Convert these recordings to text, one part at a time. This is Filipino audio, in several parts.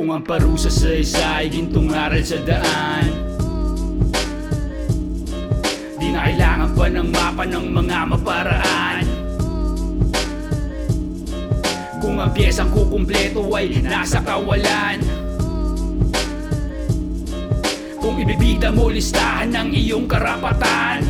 Kung ang parusa sa isa ay gintong aral sa daan, di na kailangan pa ng mapa ng mga maparaan. Kung ang piyesang kukumpleto ay nasa kawalan, kung ibibida mo listahan ng iyong karapatan,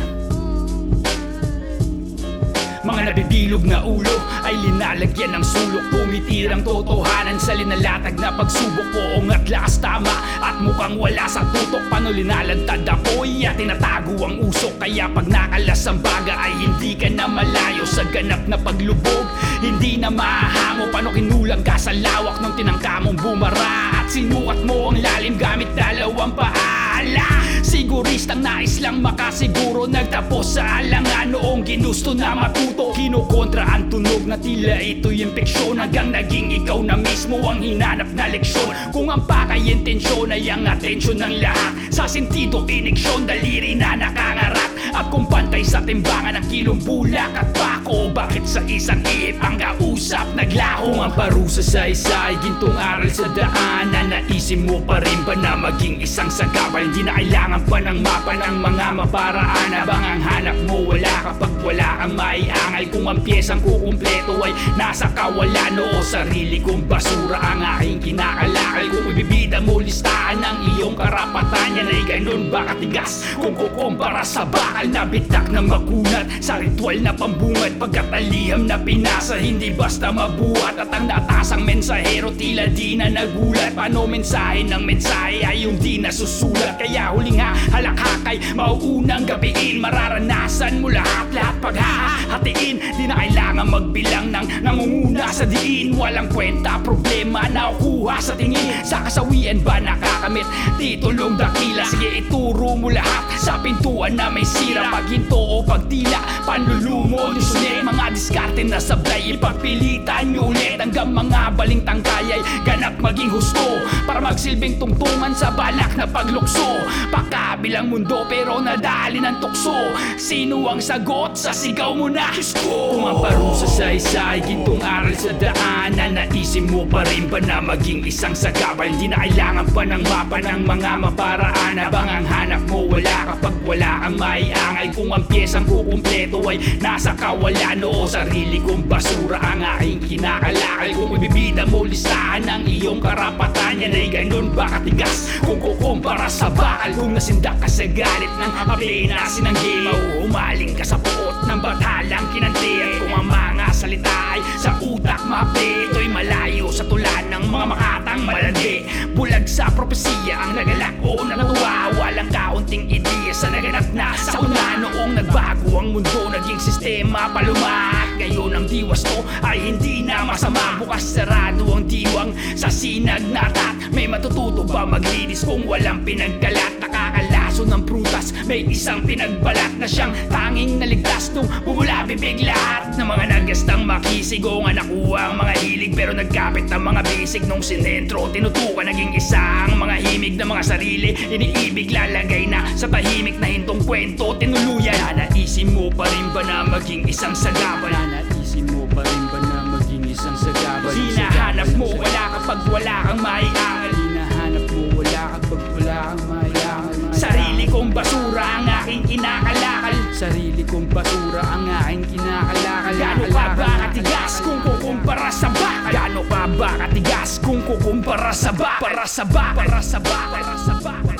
mga nabibilog na ulo ay linalagyan ng sulok. Tumitirang totohanan sa linalatag na pagsubok. Poong at lakas tama at mukhang wala sa tutok. Paano linalantad apoy at tinatago ang usok? Kaya pag nakalas ang baga ay hindi ka na malayo sa ganap na paglubog. Hindi na mahahango paano kinulang ka sa lawak nung tinangka mong bumara at sinukat mo ang lalim gamit dalawang paala. Siguristang nais lang makasiguro, nagtapos sa alangan noong ginusto na matuto. Kinukontra ang tunog na tila ito'y impeksyon, hanggang naging ikaw na mismo ang hinanap na leksyon. Kung ang pakay intensyon ay ang atensyon ng lahat, sa sentido ineksyon, daliri na nakangarat. At kung pantay sa timbangan ng kilong bulak at bako, bakit sa isang ihip ang kausap naglaho? Kung ang parusa sa isa ay gintong aral sa daan, nanaisin mo pa rin ba na maging isang sagabal? Hindi na kailangan pa ng mapa ng mga maparaan. Habang ang hanap mo wala kapag wala kang maiangal. Kung ang piyesang kukumpleto ay nasa kawalan, o sarili kong basura ang aking kinakalakal. Kung ibibida mo listahan ng iyong karapatan, yan ay ganun ba katigas kung kukumpara sa bakal na bitak na makunat sa ritual na pambungad? Pagkataliham na pinasa, hindi basta mabuhat. At ang natasang mensahero tila di na nagulat. Paano mensahe ng mensahe ay yung di nasusulat? Kaya huling halakakay mauunang gabiin, mararanasan mo lahat paghahatiin. Di na kailangan magbilang ng nangunguna sa diin. Walang kwenta, problema na kuha sa tingin. Sa kasawian ba nakakamit titulong dakila? Sige ituro mo lahat sa pintuan na may sira. Paghinto o pagtila, panlulumo, lusunin. Mga diskarte na sablay, ipagpilitan nyo ulit. Hanggang mga baling tangkay ay ganap maging husto, para magsilbing tungtungan sa balak na paglukso. Pagkabilang mundo pero nadali ng tukso, sino ang sagot sa sigaw mo na Diyos ko? Kung ang parusa sa isa ay gintong aral sa daan, nanaisin mo pa rin ba na maging isang sagabal? Hindi na kailangan pa ng mapa ng mga maparaan. Habang ang hanap mo wala kapag wala kang maiangal. Kung ang piyesang kukumpleto ay nasa kawalan, o sarili kong basura ang aking kinakalakal. Kung ibibida mo listahan ng iyong karapatan, yan ay ganun ba katigas kung kukumpara sa bakal? Kung nasindak ka sa galit ng apena sinanggi, mauhumaling ka sa puot ng batalang kinanti. At kung ang mga salita ay sa utak mapi, ito'y malayo sa tulan ng mga makatang malandi. Bulag sa propesiya ang nagalak o natuwa, walang kaunting ideya sa naganap na sa una. Noong nagbago ang mundo, naging sistema palumak. Ngayon ang diwas to ay hindi na masama. Bukas sarado ang diwang sa sinag na tat. May matututo ba maglinis kung walang pinagkalat? Nakakalaso ng prutas, may isang pinagbalat na siyang tanging naligtas nung bumula bibig. Lahat ng mga nagastang makisig o nga nakuha ang mga hilig, pero nagkapit ang mga bisig nung sinentro. Tinutukan naging isang mga himig ng mga sarili, iniibig lalagay na sa tahimik na hintong kwento. Tinuluyan, nanaisin mo pa rin ba na maging isang sagabal? Nanaisin mo pa rin ba na maging isang sagabal? Hinahanap mo wala kapag wala kang maiangal. Hinahanap mo wala kapag wala kang maiangal. Sarili kong basura ang aking kinakalakal. Sarili kong basura ang aking kinakalakal. Gano ka ba katigas kung kukumpara sa bakal? Gano ka ba katigas kung kukumpara sa bakal? Para sa bakal, para sa bakal, para sa bakal.